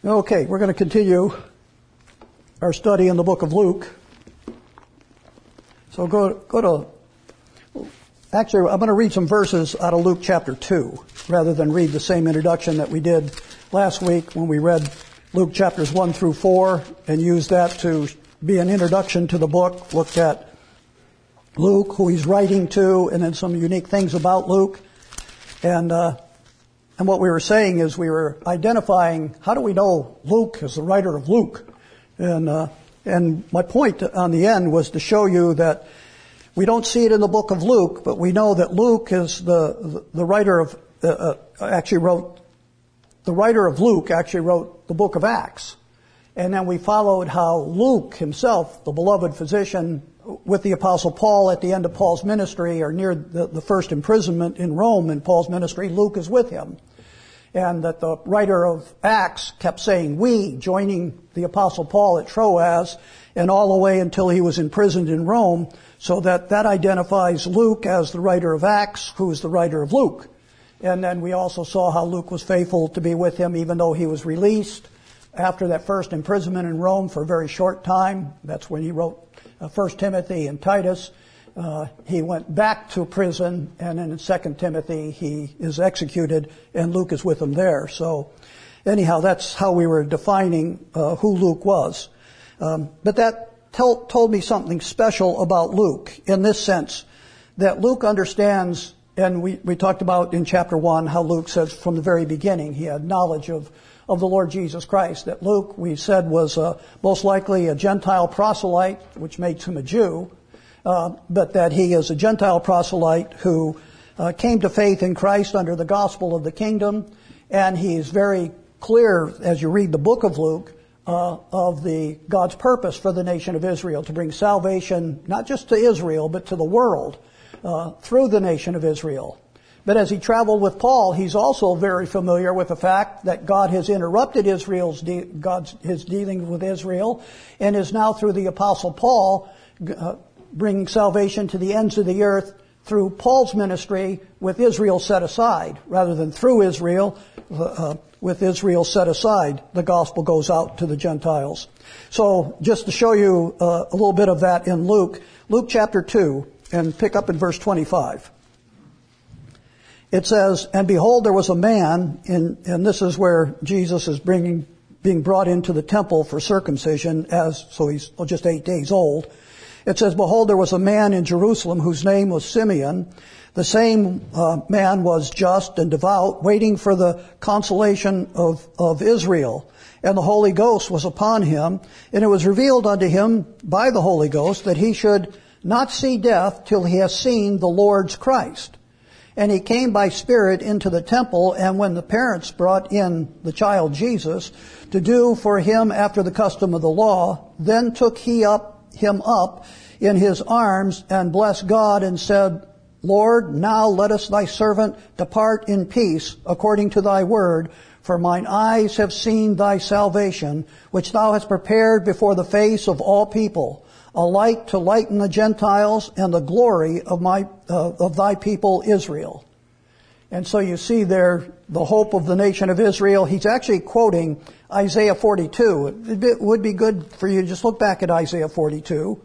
Okay, we're going to continue our study in the book of Luke. So actually, I'm going to read some verses out of Luke chapter 2, rather than read the same introduction that we did last week when we read Luke chapters 1 through 4 and used that to be an introduction to the book, looked at Luke, who he's writing to, and then some unique things about Luke. And what we were saying is we were identifying, how do we know Luke is the writer of Luke? And my point on the end was to show you that we don't see it in the book of Luke, but we know that Luke is the writer of, the writer of Luke actually wrote the book of Acts. And then we followed how Luke himself, the beloved physician with the Apostle Paul at the end of Paul's ministry, or near the first imprisonment in Rome in Paul's ministry, Luke is with him. And that the writer of Acts kept saying we, joining the Apostle Paul at Troas, and all the way until he was imprisoned in Rome, so that identifies Luke as the writer of Acts, who is the writer of Luke. And then we also saw how Luke was faithful to be with him even though he was released after that first imprisonment in Rome for a very short time. That's when he wrote 1 Timothy and Titus. He went back to prison, and then in 2 Timothy he is executed, and Luke is with him there. So anyhow, that's how we were defining who Luke was. But that told me something special about Luke in this sense, that Luke understands, and we talked about in chapter 1 how Luke says from the very beginning he had knowledge of the Lord Jesus Christ. That Luke, we said, was most likely a Gentile proselyte, which makes him a Jew, but that he is a Gentile proselyte who came to faith in Christ under the gospel of the kingdom. And he's very clear, as you read the book of Luke, of God's purpose for the nation of Israel, to bring salvation not just to Israel, but to the world through the nation of Israel. But as he traveled with Paul, he's also very familiar with the fact that God has interrupted his dealing with Israel, and is now through the Apostle Paul bringing salvation to the ends of the earth through Paul's ministry, with Israel set aside, rather than through Israel. With Israel set aside, the gospel goes out to the Gentiles. So just to show you a little bit of that in Luke chapter 2, and pick up in verse 25. It says, "And behold, there was a man," and this is where Jesus is being brought into the temple for circumcision, so he's just 8 days old. It says, "Behold, there was a man in Jerusalem whose name was Simeon. The same man was just and devout, waiting for the consolation of Israel. And the Holy Ghost was upon him, and it was revealed unto him by the Holy Ghost that he should not see death till he has seen the Lord's Christ. And he came by Spirit into the temple, and when the parents brought in the child Jesus to do for him after the custom of the law, then took him up in his arms and blessed God and said, Lord, now lettest thy servant depart in peace according to thy word, for mine eyes have seen thy salvation, which thou hast prepared before the face of all people, a light to lighten the Gentiles and the glory of thy people Israel." And so you see there the hope of the nation of Israel. He's actually quoting Isaiah 42. It would be good for you to just look back at Isaiah 42.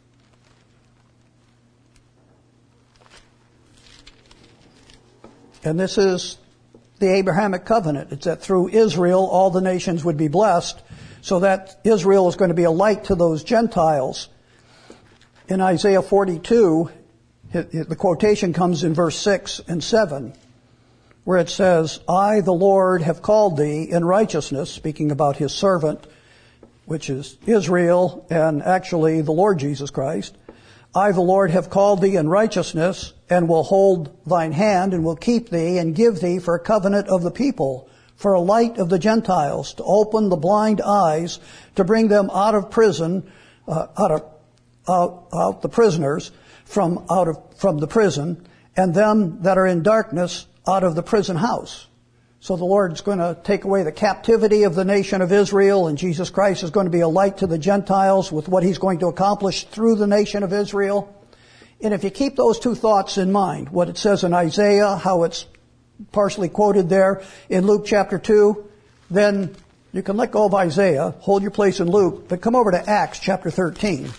And this is the Abrahamic covenant. It's that through Israel all the nations would be blessed, so that Israel is going to be a light to those Gentiles. In Isaiah 42, the quotation comes in verse 6 and 7, where it says, "I, the Lord, have called thee in righteousness," speaking about his servant, which is Israel, and actually the Lord Jesus Christ. "I, the Lord, have called thee in righteousness, and will hold thine hand, and will keep thee, and give thee for a covenant of the people, for a light of the Gentiles, to open the blind eyes, to bring them out of prison, out the prisoners from the prison, and them that are in darkness out of the prison house." So the Lord's going to take away the captivity of the nation of Israel, and Jesus Christ is going to be a light to the Gentiles with what he's going to accomplish through the nation of Israel. And if you keep those two thoughts in mind, what it says in Isaiah, how it's partially quoted there in Luke chapter 2, then You can let go of Isaiah, hold your place in Luke, but come over to Acts chapter 13.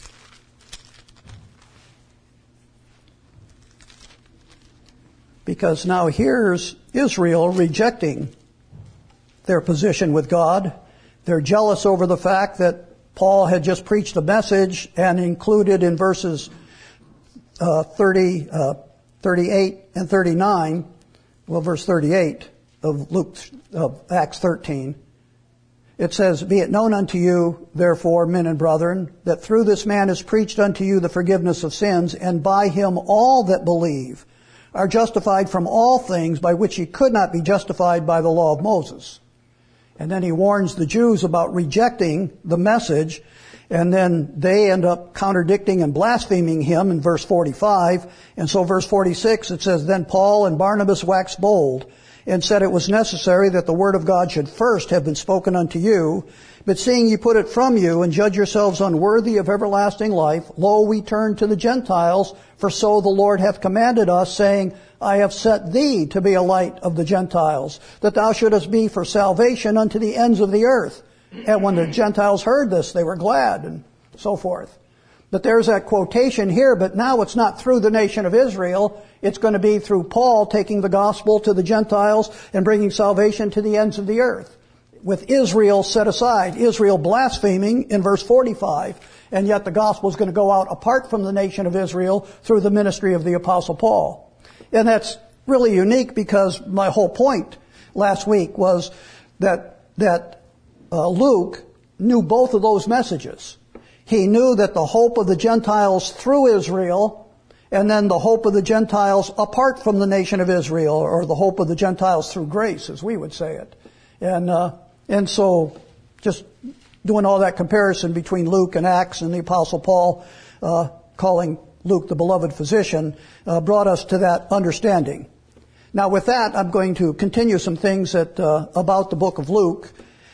Because now here's Israel rejecting their position with God. They're jealous over the fact that Paul had just preached a message and included in verses 38 and 39, verse 38 of Acts 13. It says, "Be it known unto you, therefore, men and brethren, that through this man is preached unto you the forgiveness of sins, and by him all that believe are justified from all things by which ye could not be justified by the law of Moses." And then he warns the Jews about rejecting the message, and then they end up contradicting and blaspheming him in verse 45. And so verse 46, it says, "Then Paul and Barnabas waxed bold, and said it was necessary that the word of God should first have been spoken unto you. But seeing ye put it from you, and judge yourselves unworthy of everlasting life, lo, we turn to the Gentiles, for so the Lord hath commanded us, saying, I have set thee to be a light of the Gentiles, that thou shouldest be for salvation unto the ends of the earth. And when the Gentiles heard this, they were glad, and so forth. But there's that quotation here, but now it's not through the nation of Israel. It's going to be through Paul taking the gospel to the Gentiles and bringing salvation to the ends of the earth. With Israel set aside, Israel blaspheming in verse 45, and yet the gospel is going to go out apart from the nation of Israel through the ministry of the Apostle Paul. And that's really unique because my whole point last week was that Luke knew both of those messages. He knew that the hope of the Gentiles through Israel, and then the hope of the Gentiles apart from the nation of Israel, or the hope of the Gentiles through grace, as we would say it. And so just doing all that comparison between Luke and Acts and the Apostle Paul calling Luke the beloved physician brought us to that understanding. Now with that, I'm going to continue some things about the book of Luke.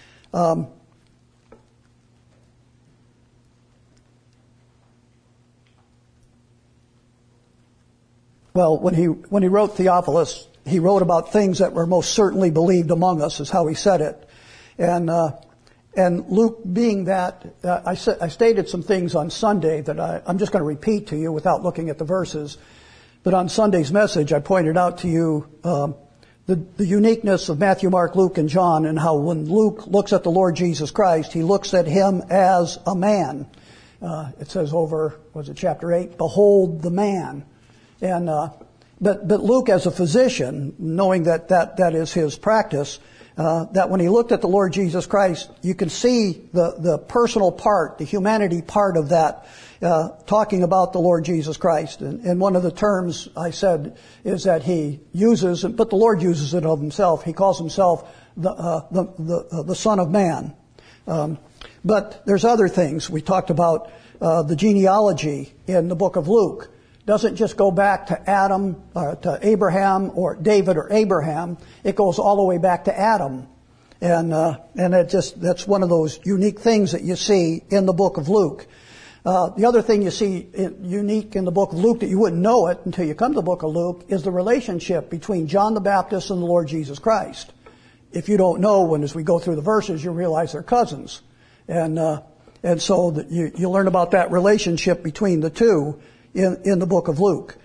Well, when he wrote Theophilus, he wrote about things that were most certainly believed among us, is how he said it. And Luke being that, I stated some things on Sunday that I'm just going to repeat to you without looking at the verses. But on Sunday's message, I pointed out to you the uniqueness of Matthew, Mark, Luke, and John, and how when Luke looks at the Lord Jesus Christ, he looks at him as a man. It says over, chapter 8, behold the man. And but Luke as a physician, knowing that is his practice, that when he looked at the Lord Jesus Christ, you can see the personal part, the humanity part of that, talking about the Lord Jesus Christ. And one of the terms I said is that he uses, but the Lord uses it of himself. He calls himself the Son of Man. But there's other things. We talked about the genealogy in the book of Luke. Doesn't just go back to Adam, to Abraham, or David or Abraham. It goes all the way back to Adam. And that's one of those unique things that you see in the book of Luke. The other thing you see unique in the book of Luke that you wouldn't know it until you come to the book of Luke is the relationship between John the Baptist and the Lord Jesus Christ. If you don't know, as we go through the verses, you realize they're cousins. And so that you learn about that relationship between the two in the book of Luke.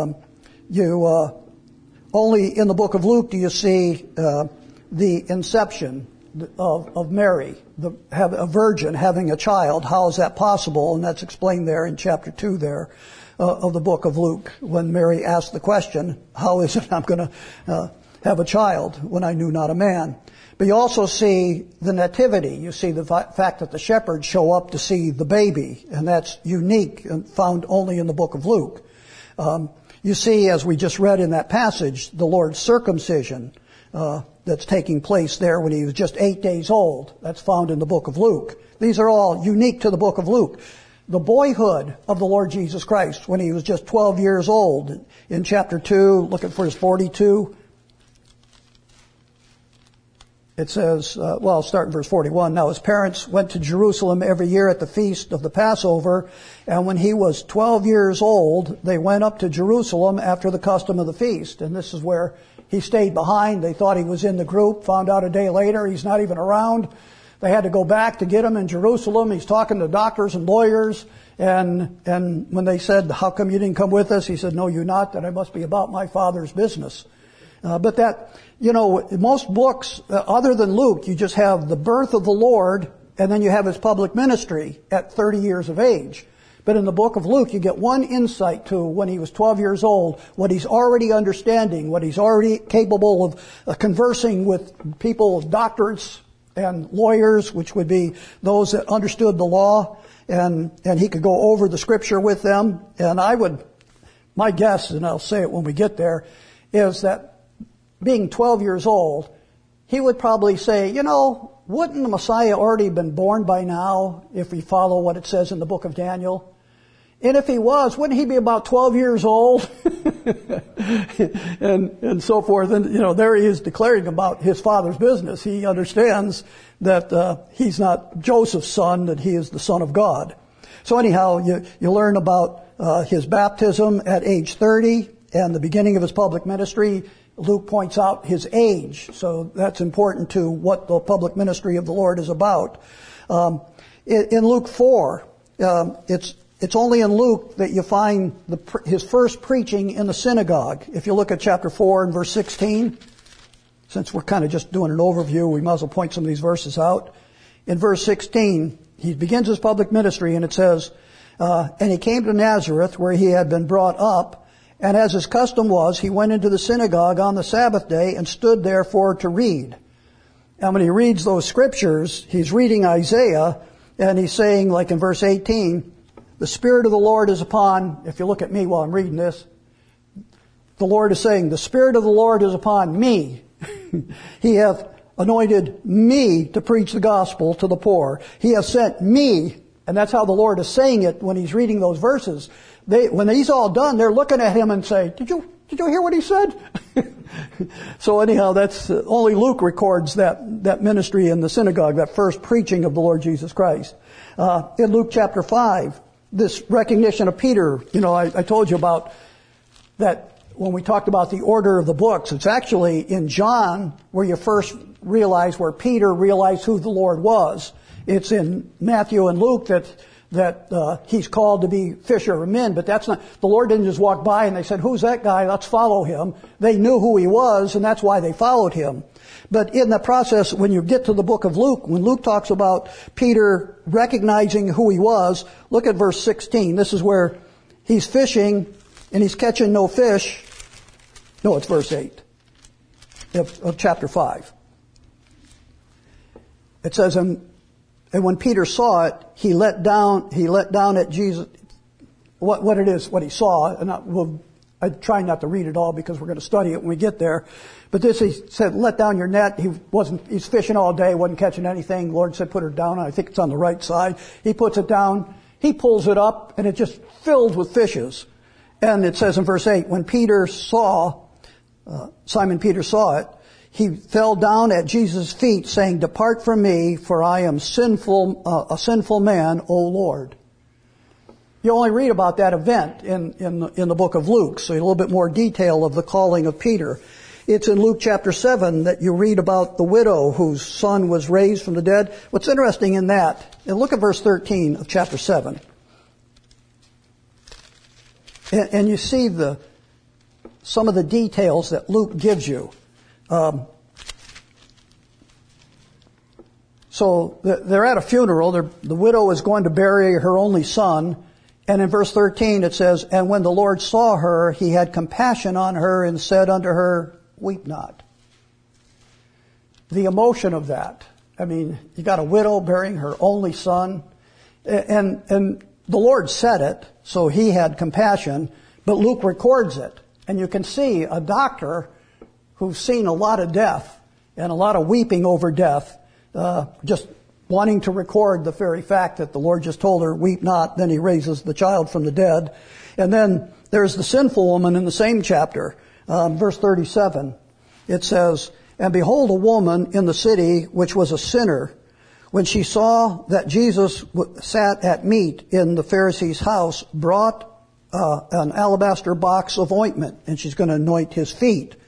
Only in the book of Luke do you see the inception of Mary, a virgin having a child. How is that possible? And that's explained there in chapter 2 there of the book of Luke, when Mary asked the question, how is it I'm going to have a child when I knew not a man? But you also see the nativity. You see the fact that the shepherds show up to see the baby, and that's unique and found only in the book of Luke. You see, as we just read in that passage, the Lord's circumcision that's taking place there when he was just 8 days old. That's found in the book of Luke. These are all unique to the book of Luke. The boyhood of the Lord Jesus Christ when he was just 12 years old. In chapter 2, look at verse 42. It says, I'll start in verse 41. Now his parents went to Jerusalem every year at the feast of the Passover, and when he was 12 years old, they went up to Jerusalem after the custom of the feast. And this is where He stayed behind. They thought he was in the group. Found out a day later he's not even around. They had to go back to get him in Jerusalem. He's talking to doctors and lawyers. And when they said, how come you didn't come with us? He said, know you not that I must be about my Father's business. But that, most books, other than Luke, you just have the birth of the Lord, and then you have his public ministry at 30 years of age. But in the book of Luke, you get one insight to when he was 12 years old, what he's already understanding, what he's already capable of conversing with people, doctors and lawyers, which would be those that understood the law, and he could go over the scripture with them. And my guess, and I'll say it when we get there, is that being 12 years old, he would probably say, wouldn't the Messiah already been born by now if we follow what it says in the book of Daniel? And if he was, wouldn't he be about 12 years old? and so forth. And, there he is declaring about his Father's business. He understands that he's not Joseph's son, that he is the Son of God. So anyhow, you learn about his baptism at age 30 and the beginning of his public ministry. Luke points out his age, so that's important to what the public ministry of the Lord is about. In Luke 4, it's only in Luke that you find his first preaching in the synagogue. If you look at chapter 4 and verse 16, since we're kind of just doing an overview, we might as well point some of these verses out. In verse 16, he begins his public ministry, and it says, and he came to Nazareth, where he had been brought up, and as his custom was, he went into the synagogue on the Sabbath day and stood there to read. And when he reads those scriptures, he's reading Isaiah, and he's saying, like in verse 18, the Spirit of the Lord is upon, if you look at me while I'm reading this, the Lord is saying, the Spirit of the Lord is upon me. He hath anointed me to preach the gospel to the poor. He has sent me, and that's how the Lord is saying it when he's reading those verses. When he's all done, they're looking at him and say, Did you hear what he said? So anyhow, that's only Luke records that ministry in the synagogue, that first preaching of the Lord Jesus Christ. In Luke chapter 5, this recognition of Peter, I told you about that when we talked about the order of the books. It's actually in John where you first realize where Peter realized who the Lord was. It's in Matthew and Luke that he's called to be fisher of men, but that's not, the Lord didn't just walk by and they said, who's that guy? Let's follow him. They knew who he was, and that's why they followed him. But in the process, when you get to the book of Luke, when Luke talks about Peter recognizing who he was, look at verse 16. This is where he's fishing and he's catching no fish. No, it's verse 8 of chapter 5. It says, and when Peter saw it, he let down at Jesus what he saw. And I try not to read it all because we're going to study it when we get there. But this, he said, let down your net. He's fishing all day, wasn't catching anything. The Lord said, put her down. I think it's on the right side. He puts it down. He pulls it up, and it just filled with fishes. And it says in verse 8, when Simon Peter saw it, he fell down at Jesus' feet, saying, depart from me, for I am a sinful man, O Lord. You only read about that event in the book of Luke, so a little bit more detail of the calling of Peter. It's in Luke chapter 7 that you read about the widow whose son was raised from the dead. What's interesting in that, and look at verse 13 of chapter 7. And you see some of the details that Luke gives you. So they're at a funeral. The widow is going to bury her only son. And in verse 13 it says, and when the Lord saw her, he had compassion on her and said unto her, weep not. The emotion of that. I mean, you got a widow burying her only son. And the Lord said it, so he had compassion, but Luke records it. And you can see a doctor who's seen a lot of death and a lot of weeping over death, just wanting to record the very fact that the Lord just told her, weep not. Then he raises the child from the dead. And then there's the sinful woman in the same chapter, verse 37. It says, and behold, a woman in the city, which was a sinner, when she saw that Jesus sat at meat in the Pharisee's house, brought an alabaster box of ointment, and she's going to anoint his feet.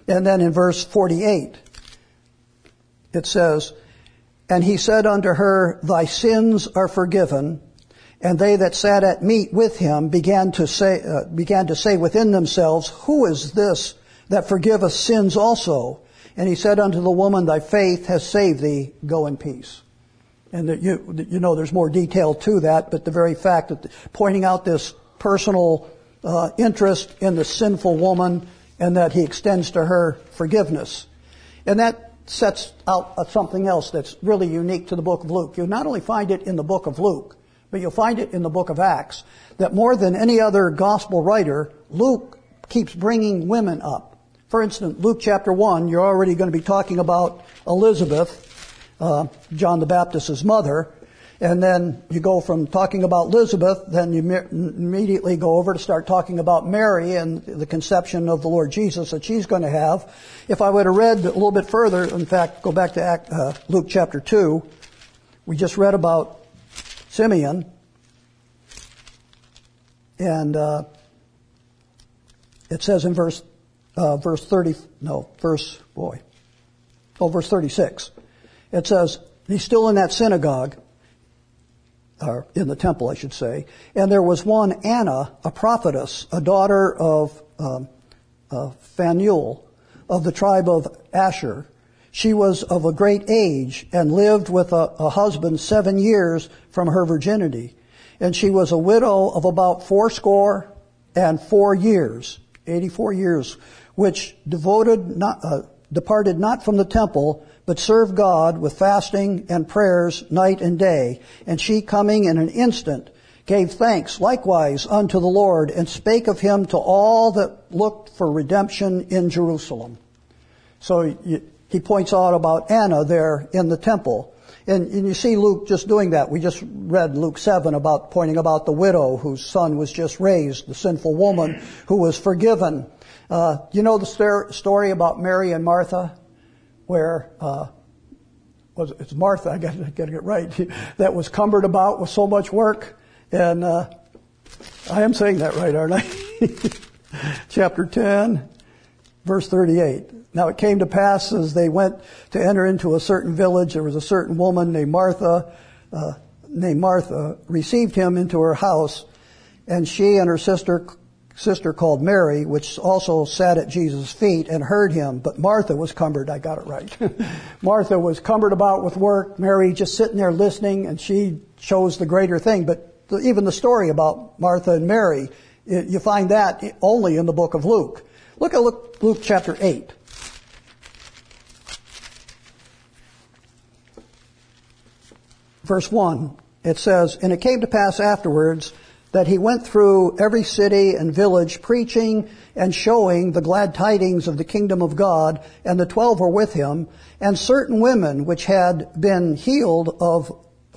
And then in verse 48, it says, "And he said unto her, Thy sins are forgiven. And they that sat at meat with him began to say within themselves, Who is this that forgiveth sins also? And he said unto the woman, Thy faith has saved thee. Go in peace." And you know there's more detail to that, but the very fact that pointing out this personal interest in the sinful woman and that he extends to her forgiveness. And that sets out something else that's really unique to the book of Luke. You'll not only find it in the book of Luke, but you'll find it in the book of Acts, that more than any other gospel writer, Luke keeps bringing women up. For instance, Luke chapter 1, you're already going to be talking about Elizabeth, John the Baptist's mother, and then you go from talking about Elizabeth, then you immediately go over to start talking about Mary and the conception of the Lord Jesus that she's going to have. If I would have read a little bit further, in fact, go back to Luke chapter 2, we just read about Simeon, and it says in verse 36. It says, he's still in that synagogue, or in the temple, I should say, and there was one Anna, a prophetess, a daughter of Phanuel, of the tribe of Asher. She was of a great age and lived with a husband 7 years from her virginity. And she was a widow of about 84 years, 84 years, which departed not from the temple, but served God with fasting and prayers night and day. And she, coming in an instant, gave thanks likewise unto the Lord, and spake of him to all that looked for redemption in Jerusalem. So he points out about Anna there in the temple. And you see Luke just doing that. We just read Luke 7 about pointing about the widow whose son was just raised, the sinful woman who was forgiven. You know the story about Mary and Martha, where it's Martha, I got to get it right, that was cumbered about with so much work. And I am saying that right, aren't I? Chapter 10, verse 38. Now it came to pass as they went to enter into a certain village, there was a certain woman named Martha, received him into her house, and she and her sister called Mary, which also sat at Jesus' feet and heard him. But Martha was cumbered, I got it right. Martha was cumbered about with work, Mary just sitting there listening, and she chose the greater thing. But even the story about Martha and Mary, you find that only in the book of Luke. Look at Luke chapter 8. Verse 1, it says, "And it came to pass afterwards that he went through every city and village, preaching and showing the glad tidings of the kingdom of God, and the 12 were with him, and certain women which had been healed of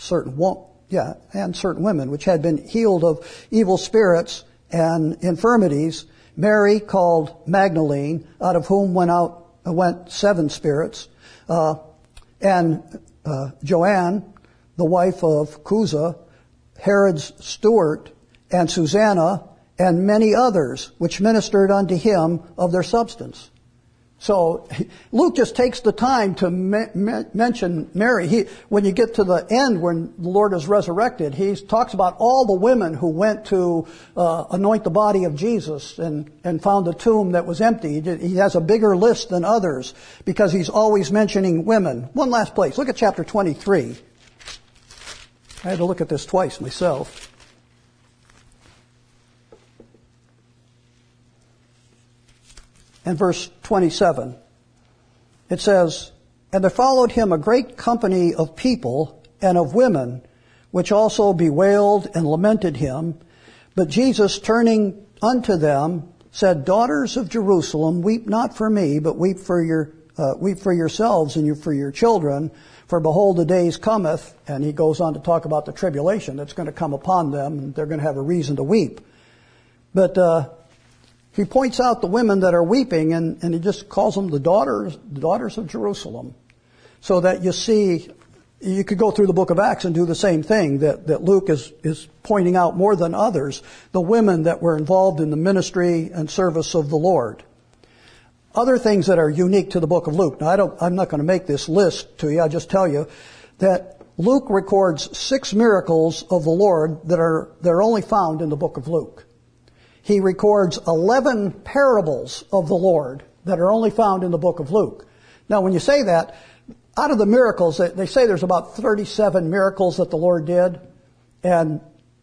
evil spirits and infirmities, Mary called Magdalene, out of whom went 7 spirits, and Joanne, the wife of Chuza, Herod's steward, and Susanna, and many others, which ministered unto him of their substance." So Luke just takes the time to mention Mary. When you get to the end, when the Lord is resurrected, he talks about all the women who went to anoint the body of Jesus and found the tomb that was empty. He has a bigger list than others because he's always mentioning women. One last place. Look at chapter 23. I had to look at this twice myself. And verse 27, it says, "And there followed him a great company of people and of women, which also bewailed and lamented him. But Jesus, turning unto them, said, Daughters of Jerusalem, weep not for me, but weep for yourselves and for your children. For behold, the days cometh," and he goes on to talk about the tribulation that's going to come upon them, and they're going to have a reason to weep. But he points out the women that are weeping, and he just calls them the daughters of Jerusalem. So that you see, you could go through the book of Acts and do the same thing, that Luke is pointing out more than others, the women that were involved in the ministry and service of the Lord. other things that are unique to the book of Luke. Now, I'm not going to make this list to you. I'll just tell you that Luke records 6 miracles of the Lord that are only found in the book of Luke. He records 11 parables of the Lord that are only found in the book of Luke. Now, when you say that, out of the miracles, they say there's about 37 miracles that the Lord did, and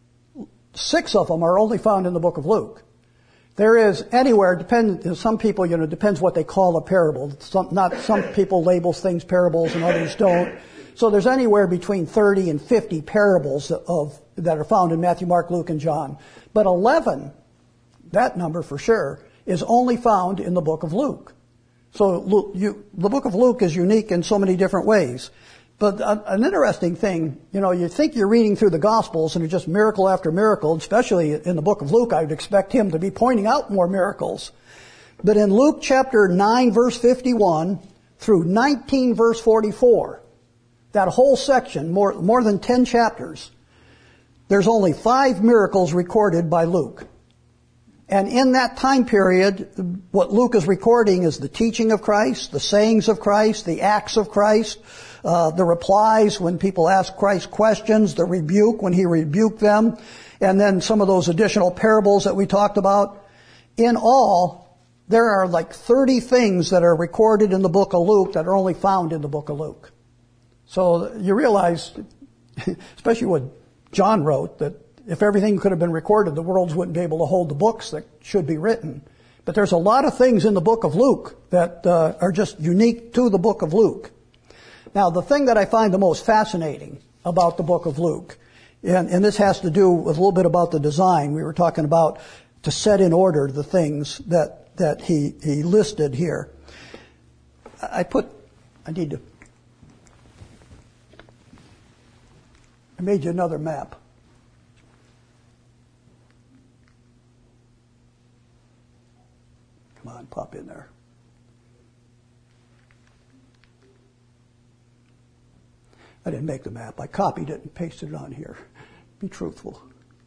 6 of them are only found in the book of Luke. There is anywhere, some people, depends what they call a parable. Some people label things parables and others don't. So there's anywhere between 30 and 50 parables that are found in Matthew, Mark, Luke, and John. But 11, that number for sure, is only found in the book of Luke. So the book of Luke is unique in so many different ways. But an interesting thing, you think you're reading through the Gospels and it's just miracle after miracle, especially in the book of Luke. I would expect him to be pointing out more miracles. But in Luke chapter 9, verse 51 through 19, verse 44, that whole section, more than 10 chapters, there's only 5 miracles recorded by Luke. And in that time period, what Luke is recording is the teaching of Christ, the sayings of Christ, the acts of Christ, the replies when people ask Christ questions, the rebuke when he rebuked them, and then some of those additional parables that we talked about. In all, there are like 30 things that are recorded in the book of Luke that are only found in the book of Luke. So you realize, especially what John wrote, that if everything could have been recorded, the worlds wouldn't be able to hold the books that should be written. But there's a lot of things in the book of Luke that are just unique to the book of Luke. Now, the thing that I find the most fascinating about the book of Luke, and this has to do with a little bit about the design. We were talking about to set in order the things that he listed here. I made you another map. Come on, pop in there. I didn't make the map. I copied it and pasted it on here. Be truthful.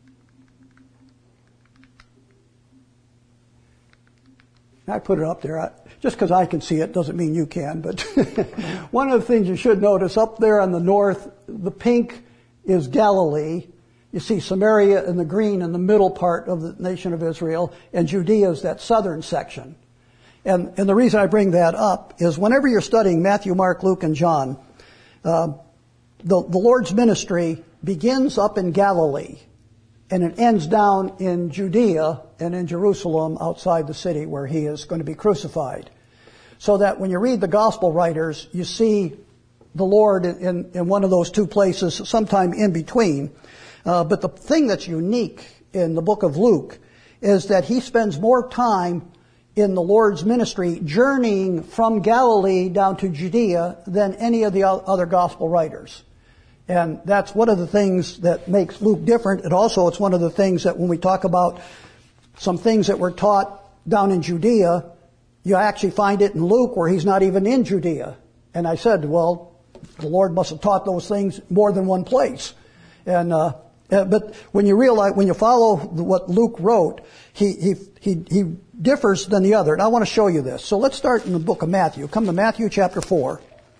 I put it up there. Just because I can see it doesn't mean you can. But one of the things you should notice up there on the north, the pink is Galilee. You see Samaria in the green in the middle part of the nation of Israel, and Judea is that southern section. And the reason I bring that up is whenever you're studying Matthew, Mark, Luke, and John, the Lord's ministry begins up in Galilee, and it ends down in Judea and in Jerusalem outside the city where he is going to be crucified. So that when you read the gospel writers, you see the Lord in one of those two places, sometime in between. But the thing that's unique in the book of Luke is that he spends more time in the Lord's ministry journeying from Galilee down to Judea than any of the other gospel writers. And that's one of the things that makes Luke different. And also it's one of the things that when we talk about some things that were taught down in Judea, you actually find it in Luke where he's not even in Judea. And I said, well, the Lord must have taught those things more than one place. But when you follow what Luke wrote, he differs than the other. And I want to show you this. So let's start in the book of Matthew. Come to Matthew chapter 4.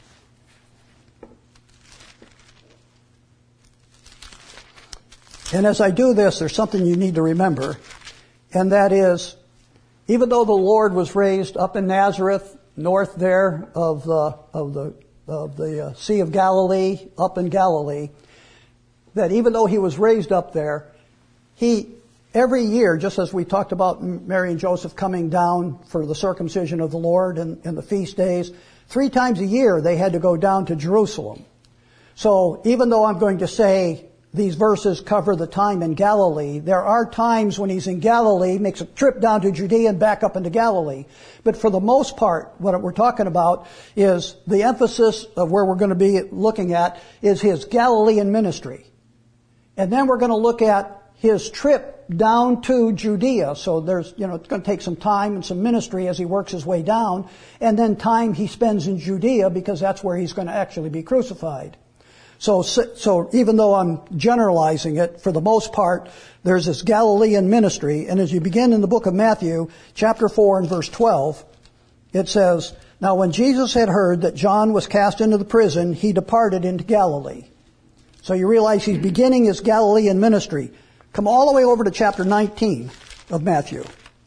And as I do this, there's something you need to remember. And that is, even though the Lord was raised up in Nazareth, north there of the Sea of Galilee, up in Galilee, that even though he was raised up there, every year, just as we talked about Mary and Joseph coming down for the circumcision of the Lord and the feast days, 3 times a year they had to go down to Jerusalem. So even though I'm going to say these verses cover the time in Galilee, there are times when he's in Galilee, makes a trip down to Judea and back up into Galilee. But for the most part, what we're talking about is the emphasis of where we're going to be looking at is his Galilean ministry. And then we're going to look at his trip down to Judea. So it's going to take some time and some ministry as he works his way down. And then time he spends in Judea because that's where he's going to actually be crucified. So even though I'm generalizing it, for the most part, there's this Galilean ministry. And as you begin in the book of Matthew, chapter 4 and verse 12, it says, "Now when Jesus had heard that John was cast into the prison, he departed into Galilee." So you realize he's beginning his Galilean ministry. Come all the way over to chapter 19 of Matthew.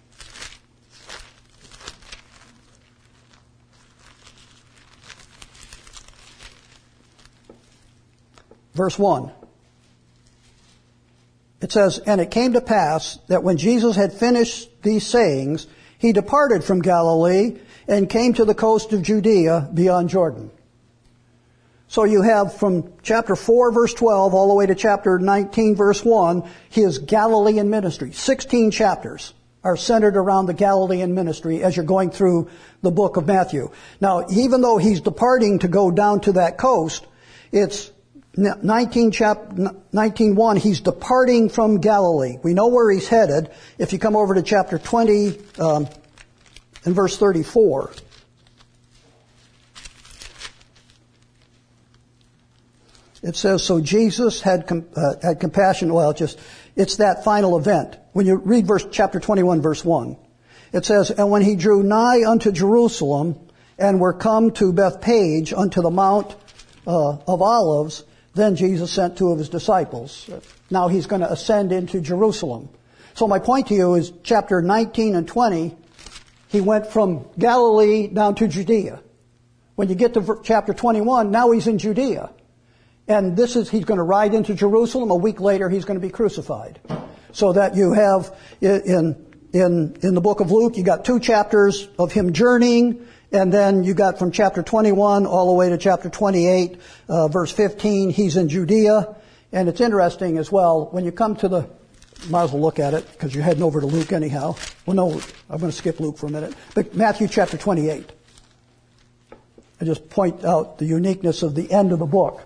Verse 1. It says, "And it came to pass that when Jesus had finished these sayings, he departed from Galilee and came to the coast of Judea beyond Jordan." So you have from chapter 4 verse 12 all the way to chapter 19 verse 1, his Galilean ministry. 16 chapters are centered around the Galilean ministry as you're going through the book of Matthew. Now, even though he's departing to go down to that coast, it's 19:1, he's departing from Galilee. We know where he's headed. If you come over to chapter 20 and verse 34, it says, "So Jesus had compassion." Well, it's that final event. When you read chapter 21, verse 1, it says, "And when he drew nigh unto Jerusalem, and were come to Bethpage unto the Mount of Olives, then Jesus sent two of his disciples." Now he's going to ascend into Jerusalem. So my point to you is chapter 19 and 20, he went from Galilee down to Judea. When you get to chapter 21, now he's in Judea. And he's going to ride into Jerusalem. A week later, he's going to be crucified. So that you have in the book of Luke, you got 2 chapters of him journeying. And then you got from chapter 21 all the way to chapter 28, verse 15, he's in Judea. And it's interesting as well, when you come to might as well look at it, because you're heading over to Luke anyhow. Well, no, I'm going to skip Luke for a minute. But Matthew chapter 28. I just point out the uniqueness of the end of the book.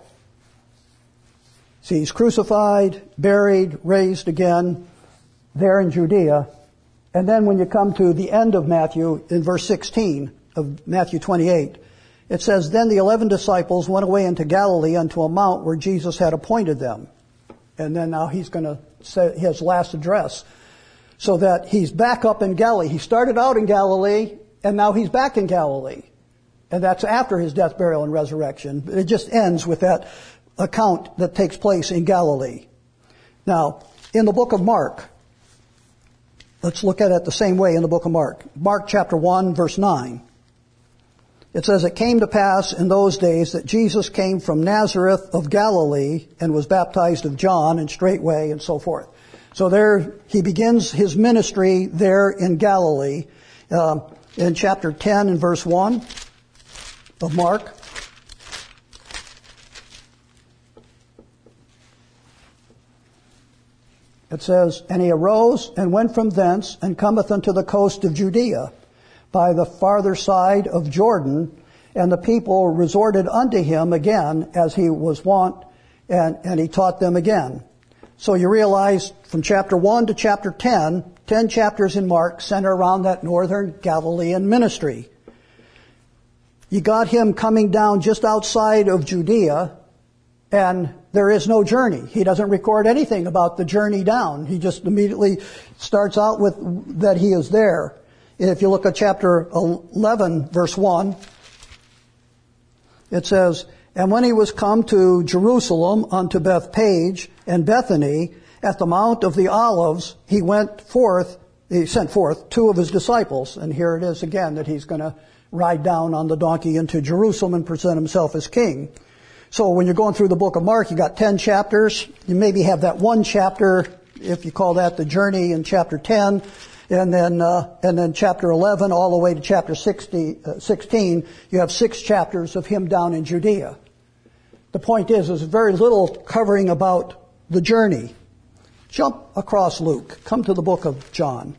See, he's crucified, buried, raised again, there in Judea. And then when you come to the end of Matthew, in verse 16, of Matthew 28, it says, "Then the 11 disciples went away into Galilee unto a mount where Jesus had appointed them." And then now he's going to say his last address. So that he's back up in Galilee. He started out in Galilee, and now he's back in Galilee. And that's after his death, burial, and resurrection. It just ends with that account that takes place in Galilee. Now, in the book of Mark, let's look at it the same way in the book of Mark. Mark chapter 1, verse 9. It says, "It came to pass in those days that Jesus came from Nazareth of Galilee and was baptized of John, and straightway," and so forth. So there he begins his ministry there in Galilee. In chapter 10 and verse 1 of Mark. It says, "And he arose and went from thence and cometh unto the coast of Judea, by the farther side of Jordan, and the people resorted unto him again as he was wont, and he taught them again." So you realize from chapter 1 to chapter 10 chapters in Mark center around that northern Galilean ministry. You got him coming down just outside of Judea, and there is no journey. He doesn't record anything about the journey down. He just immediately starts out with that he is there. If you look at chapter 11, verse 1, it says, "And when he was come to Jerusalem unto Bethpage and Bethany at the Mount of the Olives, he sent forth 2 of his disciples." And here it is again that he's going to ride down on the donkey into Jerusalem and present himself as king. So when you're going through the book of Mark, you got 10 chapters. You maybe have that one chapter, if you call that the journey, in chapter 10. And then chapter 11 all the way to chapter 16, you have 6 chapters of him down in Judea. The point is, there's very little covering about the journey. Jump across Luke. Come to the book of John.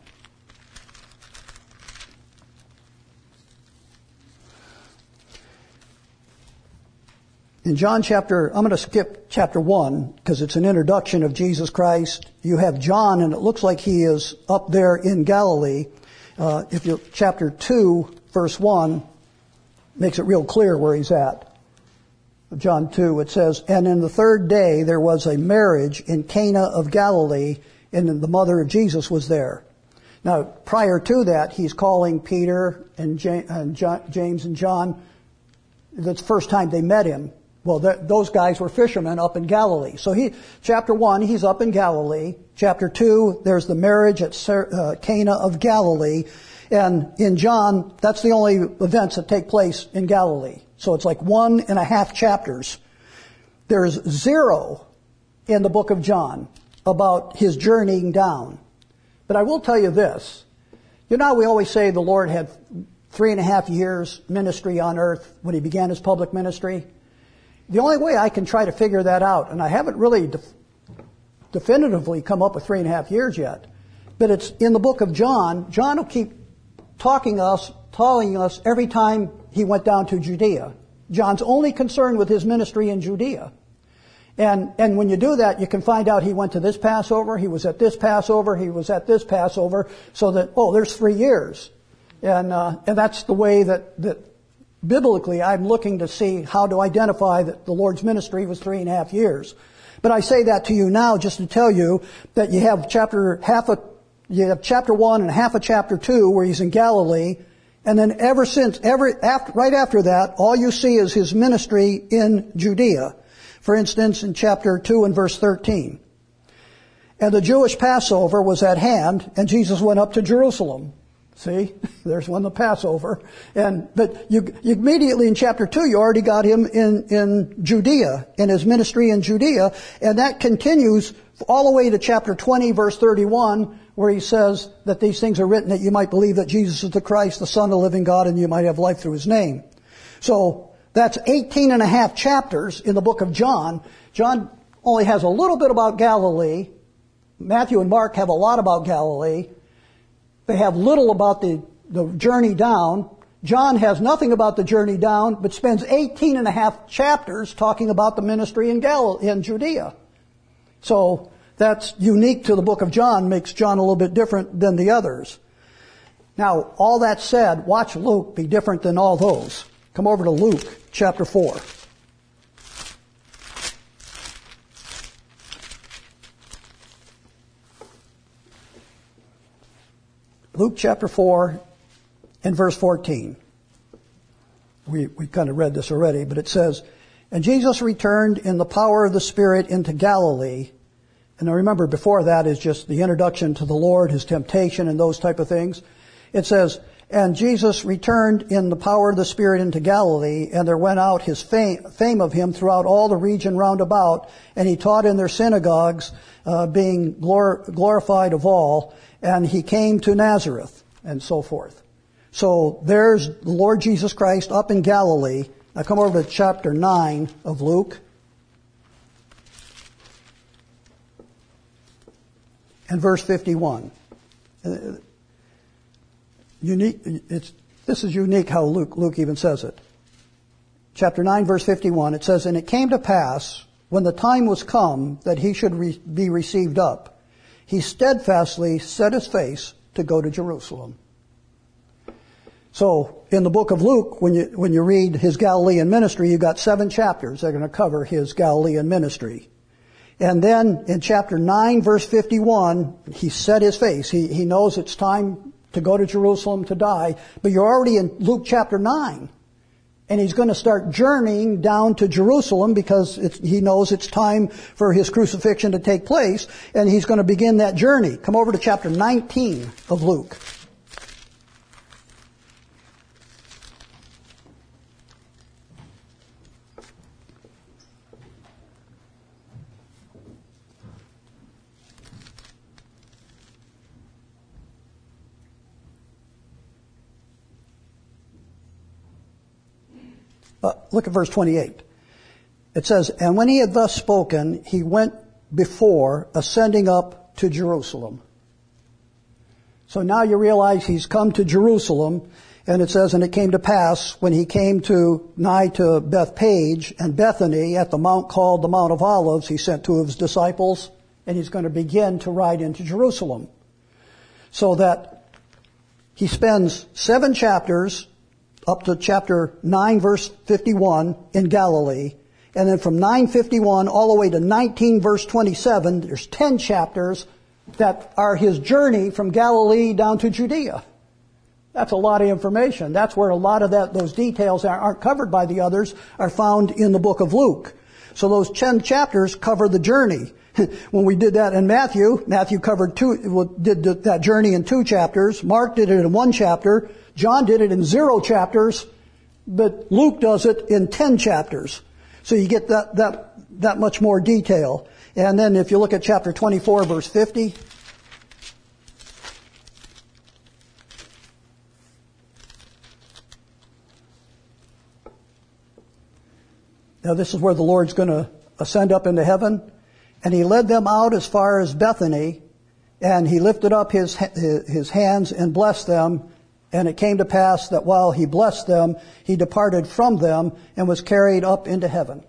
In John I'm going to skip chapter 1 because it's an introduction of Jesus Christ. You have John, and it looks like he is up there in Galilee. Chapter 2, verse 1 makes it real clear where he's at. John 2, it says, "And in the 3rd day there was a marriage in Cana of Galilee, and the mother of Jesus was there." Now, prior to that, he's calling Peter and James and John. That's the first time they met him. Well, those guys were fishermen up in Galilee. So chapter 1, he's up in Galilee. Chapter 2, there's the marriage at Cana of Galilee. And in John, that's the only events that take place in Galilee. So it's like 1.5 chapters. There's 0 in the book of John about his journeying down. But I will tell you this. You know how we always say the Lord had 3.5 years ministry on earth when he began his public ministry? The only way I can try to figure that out, and I haven't really definitively come up with 3.5 years yet, but it's in the book of John. John will keep telling us every time he went down to Judea. John's only concerned with his ministry in Judea. And when you do that, you can find out he went to this Passover, he was at this Passover, he was at this Passover, so that, there's 3 years. And that's the way that biblically, I'm looking to see how to identify that the Lord's ministry was 3.5 years. But I say that to you now just to tell you that you have chapter 1 and half of chapter 2 where he's in Galilee, and then right after that, all you see is his ministry in Judea. For instance, in chapter 2 and verse 13. And the Jewish Passover was at hand, and Jesus went up to Jerusalem. See, there's the Passover. But you immediately in chapter 2, you already got him in Judea, in his ministry in Judea, and that continues all the way to chapter 20, verse 31, where he says that these things are written that you might believe that Jesus is the Christ, the Son of the living God, and you might have life through his name. So that's 18.5 chapters in the book of John. John only has a little bit about Galilee. Matthew and Mark have a lot about Galilee. They have little about the journey down. John has nothing about the journey down, but spends 18.5 chapters talking about the ministry in Judea. So that's unique to the book of John, makes John a little bit different than the others. Now, all that said, watch Luke be different than all those. Come over to Luke chapter 4. Luke chapter 4 and verse 14. We kind of read this already, but it says, And Jesus returned in the power of the Spirit into Galilee. And now remember, before that is just the introduction to the Lord, his temptation and those type of things. It says, And Jesus returned in the power of the Spirit into Galilee, and there went out his fame of him throughout all the region round about, and he taught in their synagogues, being glorified of all, and he came to Nazareth, and so forth. So there's the Lord Jesus Christ up in Galilee. Now come over to chapter 9 of Luke. And verse 51. This is unique how Luke even says it. Chapter 9, verse 51, it says, And it came to pass, when the time was come that he should be received up, he steadfastly set his face to go to Jerusalem. So, in the book of Luke, when you read his Galilean ministry, you've got 7 chapters that are going to cover his Galilean ministry. And then, in chapter 9, verse 51, he set his face. He knows it's time to go to Jerusalem to die. But you're already in Luke chapter 9. And he's going to start journeying down to Jerusalem because he knows it's time for his crucifixion to take place. And he's going to begin that journey. Come over to chapter 19 of Luke. Look at verse 28. It says, And when he had thus spoken, he went before, ascending up to Jerusalem. So now you realize he's come to Jerusalem, and it says, And it came to pass, when he came nigh to Bethpage and Bethany, at the mount called the Mount of Olives, he sent 2 of his disciples, and he's going to begin to ride into Jerusalem. So that he spends 7 chapters up to chapter 9, verse 51 in Galilee. And then from 9:51 all the way to 19, verse 27, there's 10 chapters that are his journey from Galilee down to Judea. That's a lot of information. That's where a lot of those details aren't covered by the others are found in the book of Luke. So those 10 chapters cover the journey. When we did that in Matthew did that journey in 2 chapters. Mark did it in 1 chapter. John did it in 0 chapters. But Luke does it in 10 chapters. So you get that much more detail. And then if you look at chapter 24, verse 50. Now this is where the Lord's going to ascend up into heaven. And he led them out as far as Bethany, and he lifted up his hands and blessed them. And it came to pass that while he blessed them, he departed from them and was carried up into heaven.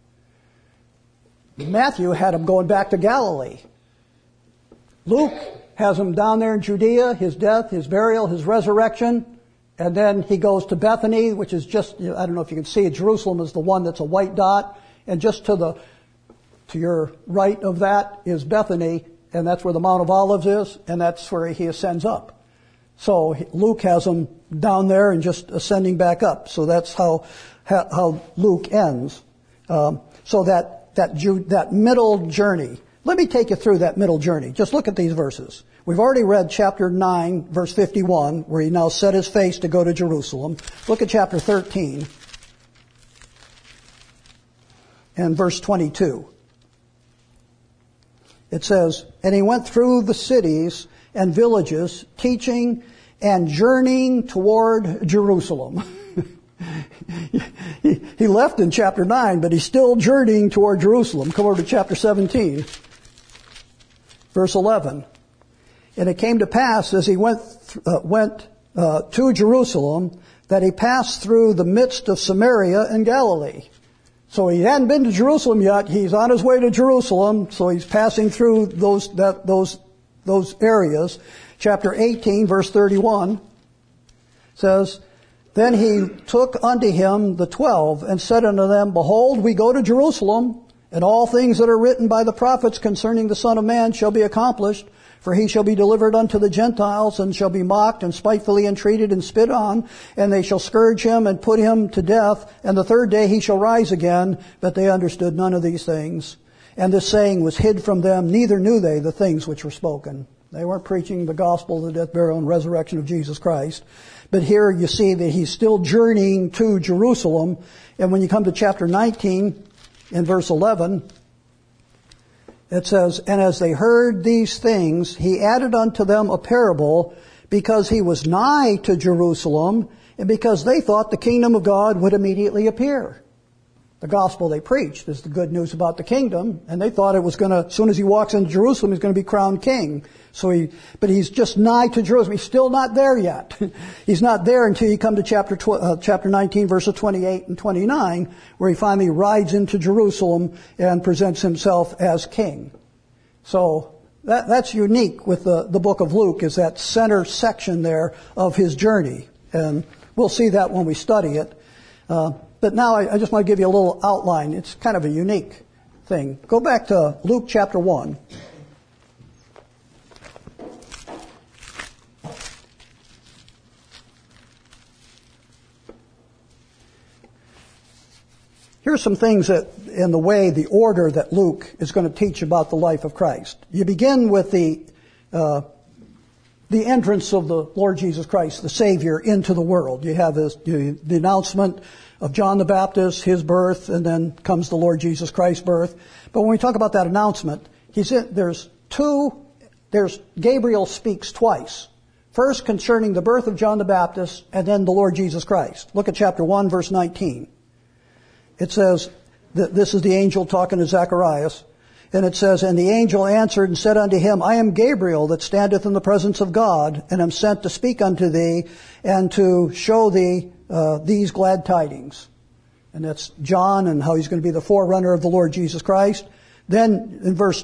Matthew had him going back to Galilee. Luke has him down there in Judea, his death, his burial, his resurrection. And then he goes to Bethany, which is just, I don't know if you can see it, Jerusalem is the one that's a white dot. And just to your right of that is Bethany, and that's where the Mount of Olives is, and that's where he ascends up. So Luke has him down there and just ascending back up. So that's how Luke ends. So that middle journey. Let me take you through that middle journey. Just look at these verses. We've already read chapter 9, verse 51, where he now set his face to go to Jerusalem. Look at chapter 13 and verse 22. It says, "And he went through the cities and villages, teaching and journeying toward Jerusalem." He left in chapter 9, but he's still journeying toward Jerusalem. Come over to chapter 17, verse 11. "And it came to pass as he went to Jerusalem that he passed through the midst of Samaria and Galilee." So he hadn't been to Jerusalem yet. He's on his way to Jerusalem. So he's passing through those areas. Chapter 18, verse 31 says, "Then he took unto him the 12 and said unto them, Behold, we go to Jerusalem, and all things that are written by the prophets concerning the Son of Man shall be accomplished. For he shall be delivered unto the Gentiles, and shall be mocked, and spitefully entreated, and spit on. And they shall scourge him, and put him to death. And the 3rd day he shall rise again. But they understood none of these things. And this saying was hid from them, neither knew they the things which were spoken." They weren't preaching the gospel of the death, burial, and resurrection of Jesus Christ. But here you see that he's still journeying to Jerusalem. And when you come to chapter 19, in verse 11, it says, "And as they heard these things, he added unto them a parable, because he was nigh to Jerusalem, and because they thought the kingdom of God would immediately appear." The gospel they preached is the good news about the kingdom, and they thought it was going to, as soon as he walks into Jerusalem, he's going to be crowned king. But he's just nigh to Jerusalem. He's still not there yet. He's not there until you come to chapter 19, verses 28 and 29, where he finally rides into Jerusalem and presents himself as king. So that's unique with the book of Luke, is that center section there of his journey. And we'll see that when we study it. But now I just want to give you a little outline. It's kind of a unique thing. Go back to Luke chapter 1. Here's some things that, in the order that Luke is going to teach about the life of Christ. You begin with the entrance of the Lord Jesus Christ, the Savior, into the world. You have the announcement of John the Baptist, his birth, and then comes the Lord Jesus Christ's birth. But when we talk about that announcement, there's Gabriel speaks twice. First concerning the birth of John the Baptist, and then the Lord Jesus Christ. Look at chapter 1, verse 19. It says, this is the angel talking to Zacharias, and it says, "And the angel answered and said unto him, I am Gabriel that standeth in the presence of God, and am sent to speak unto thee, and to show thee these glad tidings." And that's John and how he's going to be the forerunner of the Lord Jesus Christ. Then in verse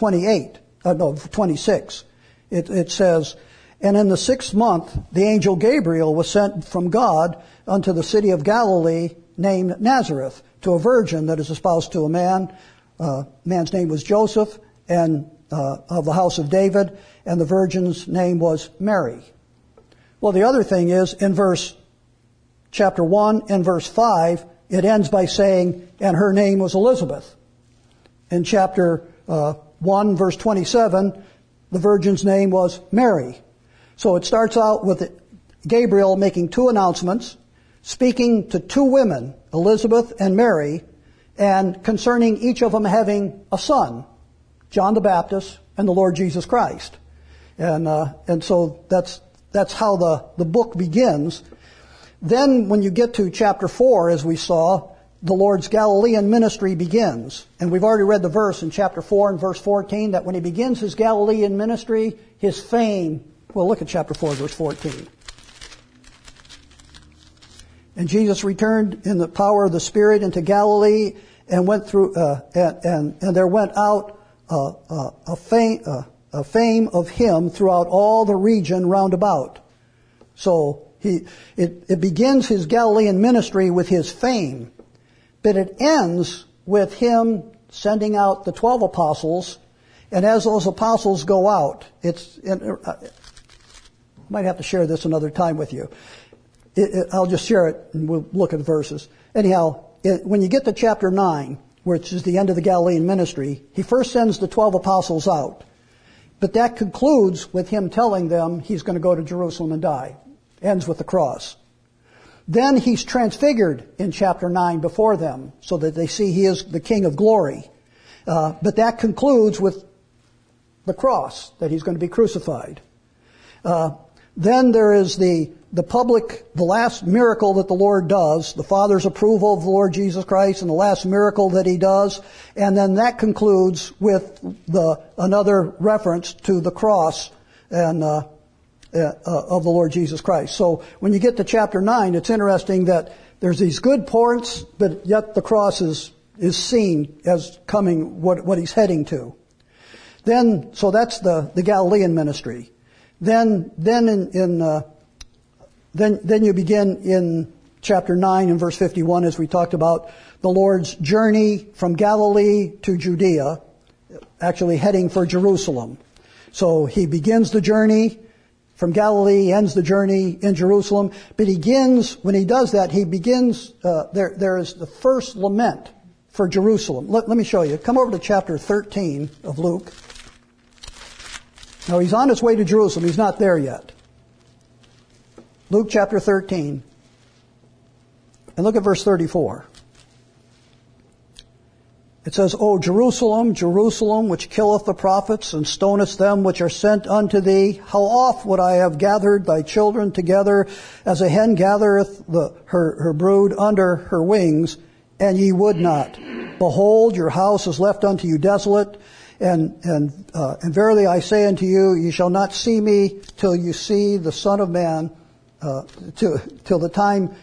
26, it says, "And in the 6th month, the angel Gabriel was sent from God unto the city of Galilee, named Nazareth, to a virgin that is espoused to a man. Man's name was Joseph, and of the house of David, and the virgin's name was Mary. Well, the other thing is, in chapter 1 and verse 5, it ends by saying, and her name was Elizabeth. In chapter 1, verse 27, the virgin's name was Mary. So it starts out with Gabriel making two announcements, speaking to two women, Elizabeth and Mary, and concerning each of them having a son, John the Baptist and the Lord Jesus Christ. And so that's how the book begins. Then when you get to chapter 4, as we saw, the Lord's Galilean ministry begins. And we've already read the verse in chapter 4 and verse 14 that when he begins his Galilean ministry, his fame, well, look at chapter 4, verse 14. And Jesus returned in the power of the Spirit into Galilee and went through, and there went out a fame of him throughout all the region round about. So it begins his Galilean ministry with his fame, but it ends with him sending out the 12 apostles. And as those apostles go out, I might have to share this another time with you. I'll just share it and we'll look at the verses. Anyhow, when you get to chapter 9, which is the end of the Galilean ministry, he first sends the 12 apostles out. But that concludes with him telling them he's going to go to Jerusalem and die. Ends with the cross. Then he's transfigured in chapter 9 before them so that they see he is the King of glory. But that concludes with the cross, that he's going to be crucified. Then there is the last miracle that the Lord does, the Father's approval of the Lord Jesus Christ, and the last miracle that he does, and then that concludes with another reference to the cross and of the Lord Jesus Christ. So when you get to chapter 9, it's interesting that there's these good points, but yet the cross is seen as coming what he's heading to. So that's the Galilean ministry. Then you begin in chapter 9 and verse 51, as we talked about, the Lord's journey from Galilee to Judea, actually heading for Jerusalem. So he begins the journey from Galilee, ends the journey in Jerusalem, but when he does that, there is the first lament for Jerusalem. Let me show you. Come over to chapter 13 of Luke. Now he's on his way to Jerusalem. He's not there yet. Luke chapter 13. And look at verse 34. It says, O Jerusalem, Jerusalem, which killeth the prophets and stonest them which are sent unto thee, how oft would I have gathered thy children together as a hen gathereth her brood under her wings, and ye would not. Behold, your house is left unto you desolate. And verily I say unto you, ye shall not see me till you see the Son of Man, till the time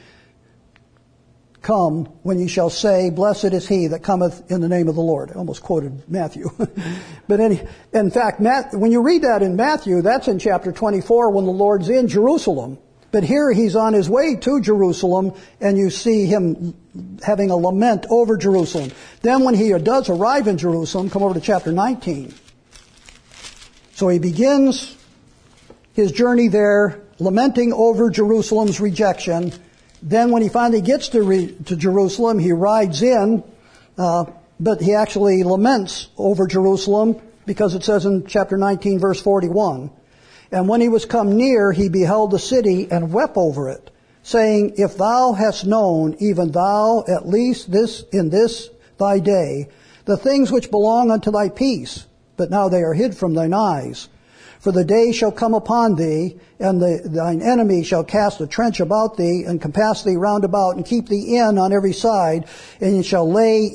come when ye shall say, blessed is he that cometh in the name of the Lord. I almost quoted Matthew. But in fact, when you read that in Matthew, that's in chapter 24 when the Lord's in Jerusalem. But here he's on his way to Jerusalem, and you see him having a lament over Jerusalem. Then when he does arrive in Jerusalem, come over to chapter 19. So he begins his journey there, lamenting over Jerusalem's rejection. Then when he finally gets to Jerusalem, he rides in, but he actually laments over Jerusalem because it says in chapter 19, verse 41, and when he was come near, he beheld the city and wept over it, saying, if thou hast known, even thou, at least in this thy day, the things which belong unto thy peace, but now they are hid from thine eyes. For the day shall come upon thee, and thine enemy shall cast a trench about thee, and compass thee round about, and keep thee in on every side, and shall lay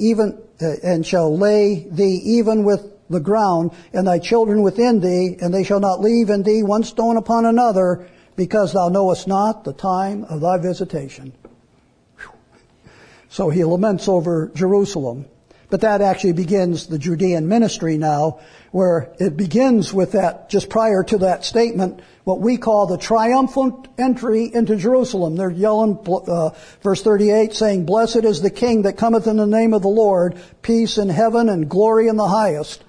thee even with the ground, and thy children within thee, and they shall not leave in thee one stone upon another, because thou knowest not the time of thy visitation. Whew. So he laments over Jerusalem. But that actually begins the Judean ministry now, where it begins with that, just prior to that statement, what we call the triumphant entry into Jerusalem. They're yelling, verse 38, saying, blessed is the King that cometh in the name of the Lord, peace in heaven and glory in the highest.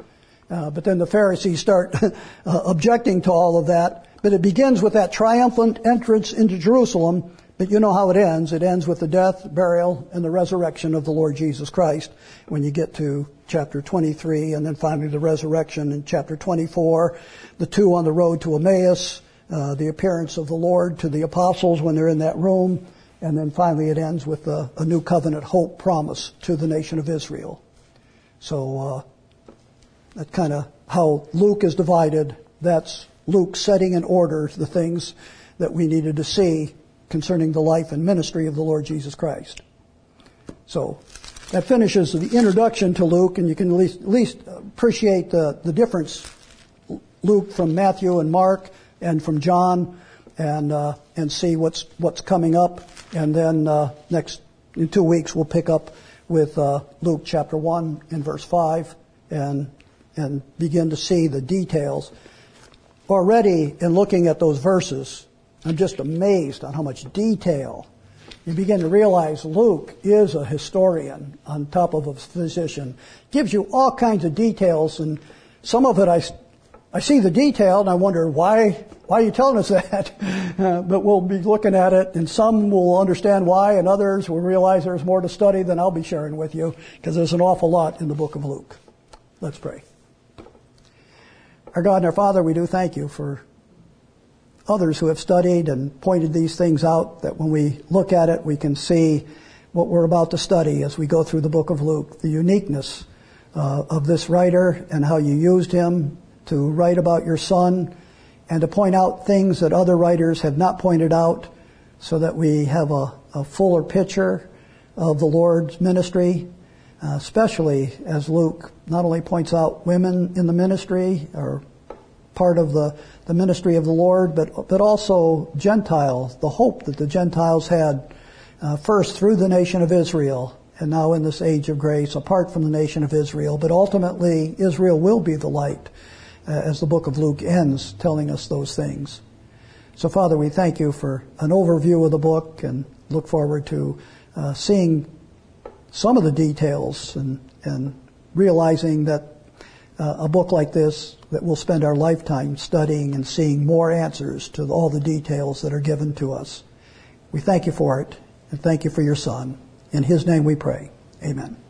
But then the Pharisees start objecting to all of that. But it begins with that triumphant entrance into Jerusalem. But you know how it ends. It ends with the death, burial, and the resurrection of the Lord Jesus Christ when you get to chapter 23, and then finally the resurrection in chapter 24, the two on the road to Emmaus, the appearance of the Lord to the apostles when they're in that room, and then finally it ends with a new covenant hope promise to the nation of Israel. So that's kind of how Luke is divided. That's Luke setting in order the things that we needed to see concerning the life and ministry of the Lord Jesus Christ. So that finishes the introduction to Luke, and you can at least appreciate the difference, Luke from Matthew and Mark and from John, and see what's coming up. And then in 2 weeks we'll pick up with Luke chapter 1 and verse 5 and begin to see the details. Already in looking at those verses, I'm just amazed on how much detail. You begin to realize Luke is a historian on top of a physician. Gives you all kinds of details, and some of it I see the detail and I wonder why are you telling us that? But we'll be looking at it, and some will understand why, and others will realize there's more to study than I'll be sharing with you, because there's an awful lot in the book of Luke. Let's pray. Our God and our Father, we do thank you for others who have studied and pointed these things out, that when we look at it, we can see what we're about to study as we go through the book of Luke, the uniqueness of this writer and how you used him to write about your Son and to point out things that other writers have not pointed out, so that we have a fuller picture of the Lord's ministry, especially as Luke not only points out women in the ministry or part of the ministry of the Lord, but also Gentiles, the hope that the Gentiles had first through the nation of Israel, and now in this age of grace apart from the nation of Israel. But ultimately, Israel will be the light, as the book of Luke ends telling us those things. So Father, we thank you for an overview of the book, and look forward to seeing some of the details and realizing that a book like this, that we'll spend our lifetime studying and seeing more answers to all the details that are given to us. We thank you for it, and thank you for your Son. In his name we pray. Amen.